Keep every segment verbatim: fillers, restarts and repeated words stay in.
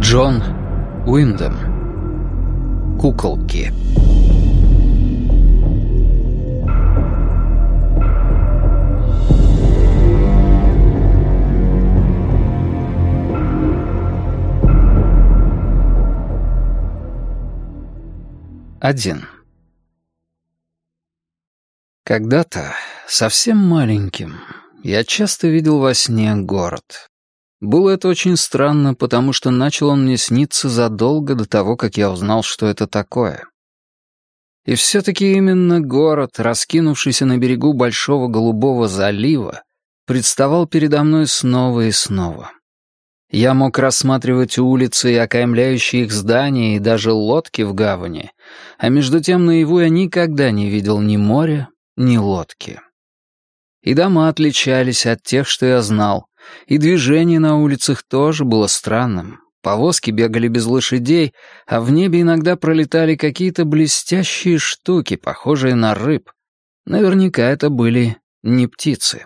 Джон Уиндом. Куколки. Один. Когда-то, совсем маленьким, я часто видел во сне город. Было это очень странно, потому что начал он мне сниться задолго до того, как я узнал, что это такое. И все-таки именно город, раскинувшийся на берегу Большого Голубого залива, представал передо мной снова и снова. Я мог рассматривать улицы и окаймляющие их здания и даже лодки в гавани, а между тем наяву я никогда не видел ни моря, ни лодки. И дома отличались от тех, что я знал, и движение на улицах тоже было странным. Повозки бегали без лошадей, а в небе иногда пролетали какие-то блестящие штуки, похожие на рыб. Наверняка это были не птицы.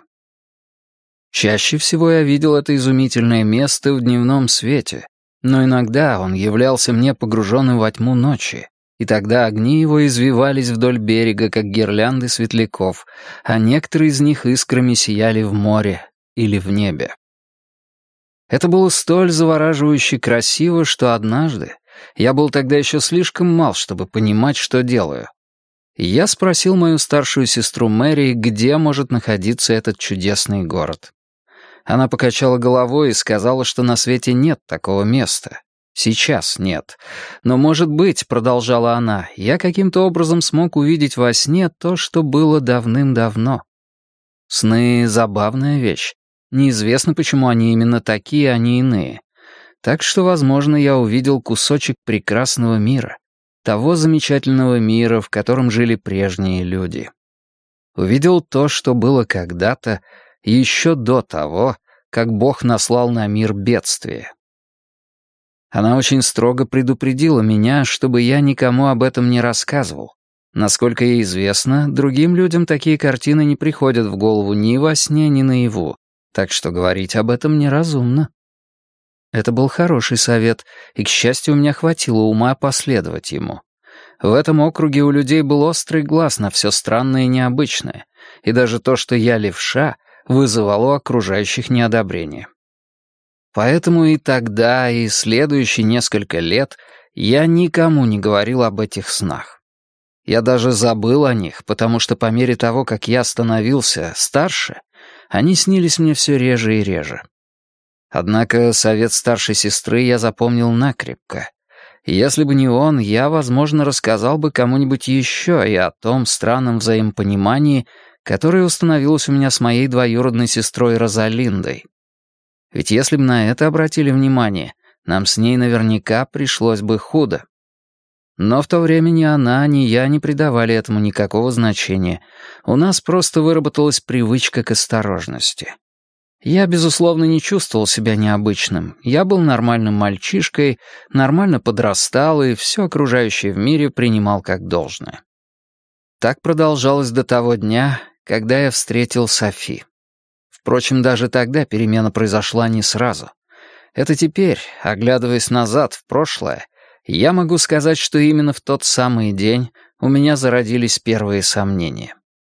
Чаще всего я видел это изумительное место в дневном свете, но иногда он являлся мне погруженным во тьму ночи, и тогда огни его извивались вдоль берега, как гирлянды светляков, а некоторые из них искрами сияли в море или в небе. Это было столь завораживающе красиво, что однажды, я был тогда еще слишком мал, чтобы понимать, что делаю, и я спросил мою старшую сестру Мэри, где может находиться этот чудесный город. Она покачала головой и сказала, что на свете нет такого места. Сейчас нет. Но, может быть, продолжала она, я каким-то образом смог увидеть во сне то, что было давным-давно. Сны — забавная вещь. Неизвестно, почему они именно такие, а не иные. Так что, возможно, я увидел кусочек прекрасного мира. Того замечательного мира, в котором жили прежние люди. Увидел то, что было когда-то, еще до того, как Бог наслал на мир бедствие. Она очень строго предупредила меня, чтобы я никому об этом не рассказывал. Насколько ей известно, другим людям такие картины не приходят в голову ни во сне, ни наяву, так что говорить об этом неразумно. Это был хороший совет, и, к счастью, у меня хватило ума последовать ему. В этом округе у людей был острый глаз на все странное и необычное, и даже то, что я левша, вызывало у окружающих неодобрение. Поэтому и тогда, и следующие несколько лет я никому не говорил об этих снах. Я даже забыл о них, потому что по мере того, как я становился старше, они снились мне все реже и реже. Однако совет старшей сестры я запомнил накрепко. Если бы не он, я, возможно, рассказал бы кому-нибудь еще и о том странном взаимопонимании, которое установилось у меня с моей двоюродной сестрой Розалиндой. Ведь если бы на это обратили внимание, нам с ней наверняка пришлось бы худо. Но в то время ни она, ни я не придавали этому никакого значения. У нас просто выработалась привычка к осторожности. Я, безусловно, не чувствовал себя необычным. Я был нормальным мальчишкой, нормально подрастал и все окружающее в мире принимал как должное. Так продолжалось до того дня, когда я встретил Софи. Впрочем, даже тогда перемена произошла не сразу. Это теперь, оглядываясь назад в прошлое, я могу сказать, что именно в тот самый день у меня зародились первые сомнения.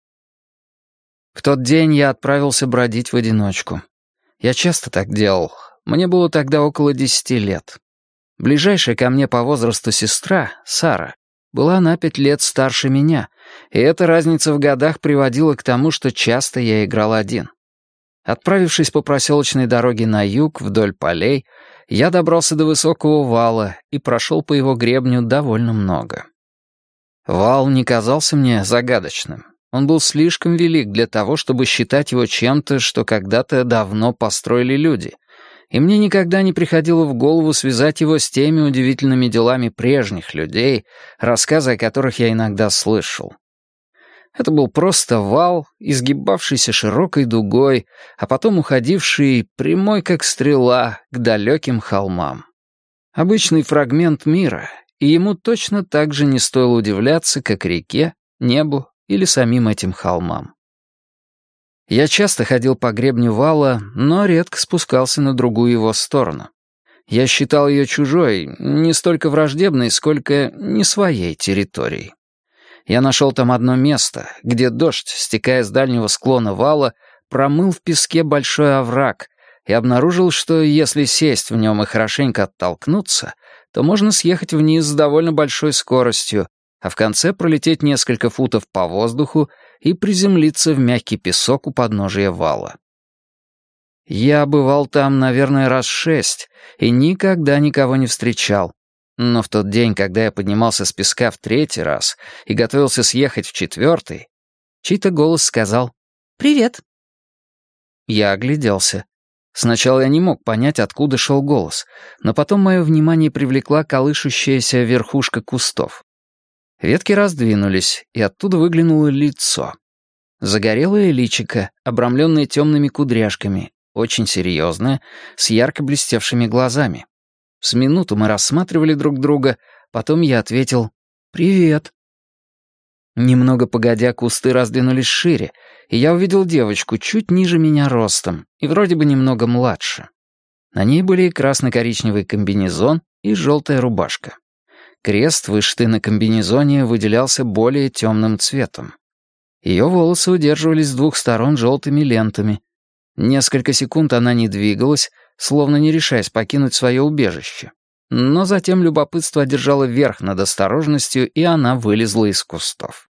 В тот день я отправился бродить в одиночку. Я часто так делал. Мне было тогда около десяти лет. Ближайшая ко мне по возрасту сестра, Сара, была на пять лет старше меня, и эта разница в годах приводила к тому, что часто я играл один. Отправившись по проселочной дороге на юг, вдоль полей, я добрался до высокого вала и прошел по его гребню довольно много. Вал не казался мне загадочным. Он был слишком велик для того, чтобы считать его чем-то, что когда-то давно построили люди, и мне никогда не приходило в голову связать его с теми удивительными делами прежних людей, рассказы о которых я иногда слышал. Это был просто вал, изгибавшийся широкой дугой, а потом уходивший, прямой как стрела, к далеким холмам. Обычный фрагмент мира, и ему точно так же не стоило удивляться, как реке, небу или самим этим холмам. Я часто ходил по гребню вала, но редко спускался на другую его сторону. Я считал ее чужой, не столько враждебной, сколько не своей территорией. Я нашел там одно место, где дождь, стекая с дальнего склона вала, промыл в песке большой овраг, и обнаружил, что если сесть в нем и хорошенько оттолкнуться, то можно съехать вниз с довольно большой скоростью, а в конце пролететь несколько футов по воздуху и приземлиться в мягкий песок у подножия вала. Я бывал там, наверное, раз шесть, и никогда никого не встречал. Но в тот день, когда я поднимался с песка в третий раз и готовился съехать в четвертый, чей-то голос сказал «Привет». Я огляделся. Сначала я не мог понять, откуда шел голос, но потом мое внимание привлекла колышущаяся верхушка кустов. Ветки раздвинулись, и оттуда выглянуло лицо. Загорелое личико, обрамленное темными кудряшками, очень серьезное, с ярко блестевшими глазами. С минуту мы рассматривали друг друга, потом я ответил «Привет». Немного погодя, кусты раздвинулись шире, и я увидел девочку чуть ниже меня ростом и вроде бы немного младше. На ней были красно-коричневый комбинезон и желтая рубашка. Крест, вышитый на комбинезоне, выделялся более темным цветом. Ее волосы удерживались с двух сторон желтыми лентами. Несколько секунд она не двигалась, словно не решаясь покинуть свое убежище. Но затем любопытство одержало верх над осторожностью, и она вылезла из кустов.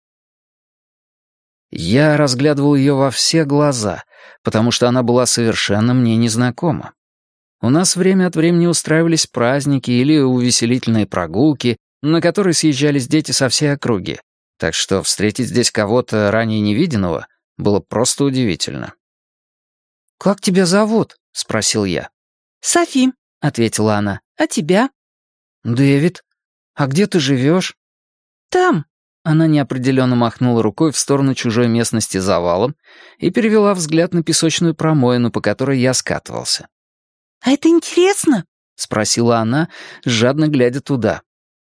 Я разглядывал ее во все глаза, потому что она была совершенно мне незнакома. У нас время от времени устраивались праздники или увеселительные прогулки, на которые съезжались дети со всей округи, так что встретить здесь кого-то ранее невиденного было просто удивительно. «Как тебя зовут?» — спросил я. «Софи», — ответила она. «А тебя?» «Дэвид. А где ты живешь?» «Там». Она неопределенно махнула рукой в сторону чужой местности за валом и перевела взгляд на песочную промоину, по которой я скатывался. «А это интересно?» — спросила она, жадно глядя туда.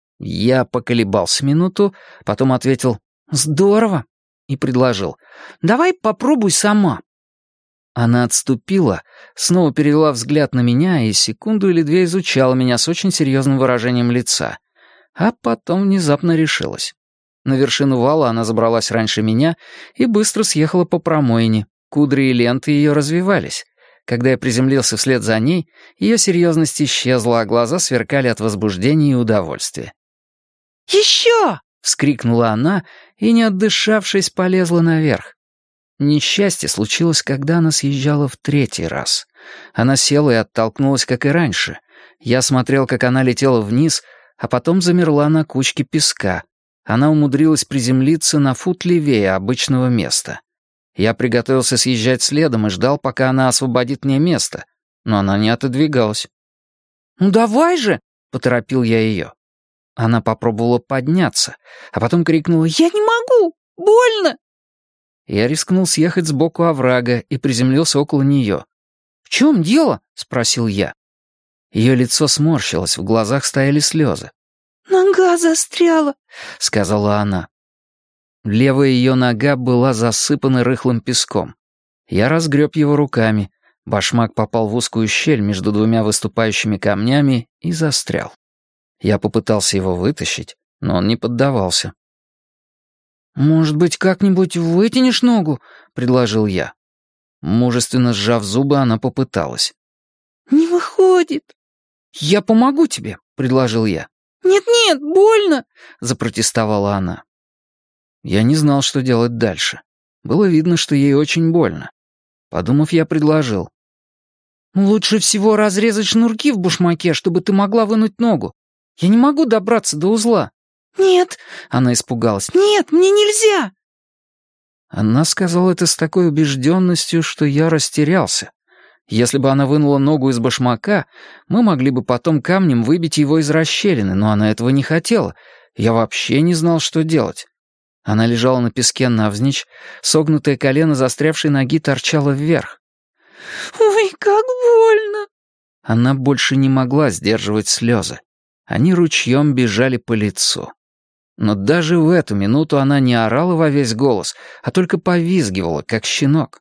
Я поколебался минуту, потом ответил «Здорово» и предложил «Давай попробуй сама». Она отступила, снова перевела взгляд на меня и секунду или две изучала меня с очень серьезным выражением лица, а потом внезапно решилась. На вершину вала она забралась раньше меня и быстро съехала по промоине. Кудри и ленты ее развивались. Когда я приземлился вслед за ней, ее серьезность исчезла, а глаза сверкали от возбуждения и удовольствия. «Еще!» — вскрикнула она и, не отдышавшись, полезла наверх. Несчастье случилось, когда она съезжала в третий раз. Она села и оттолкнулась, как и раньше. Я смотрел, как она летела вниз, а потом замерла на кучке песка. Она умудрилась приземлиться на фут левее обычного места. Я приготовился съезжать следом и ждал, пока она освободит мне место, но она не отодвигалась. «Ну давай же!» — поторопил я ее. Она попробовала подняться, а потом крикнула «Я не могу! Больно!» Я рискнул съехать сбоку оврага и приземлился около нее. «В чем дело?» — спросил я. Ее лицо сморщилось, в глазах стояли слезы. «Нога застряла», — сказала она. Левая ее нога была засыпана рыхлым песком. Я разгреб его руками. Башмак попал в узкую щель между двумя выступающими камнями и застрял. Я попытался его вытащить, но он не поддавался. «Может быть, как-нибудь вытянешь ногу?» — предложил я. Мужественно сжав зубы, она попыталась. «Не выходит». «Я помогу тебе», — предложил я. «Нет-нет, больно», — запротестовала она. Я не знал, что делать дальше. Было видно, что ей очень больно. Подумав, я предложил. «Лучше всего разрезать шнурки в башмаке, чтобы ты могла вынуть ногу. Я не могу добраться до узла». «Нет», — она испугалась. «Нет, мне нельзя». Она сказала это с такой убежденностью, что я растерялся. Если бы она вынула ногу из башмака, мы могли бы потом камнем выбить его из расщелины, но она этого не хотела. Я вообще не знал, что делать. Она лежала на песке навзничь, согнутое колено застрявшей ноги торчало вверх. «Ой, как больно!» Она больше не могла сдерживать слезы. Они ручьем бежали по лицу. Но даже в эту минуту она не орала во весь голос, а только повизгивала, как щенок.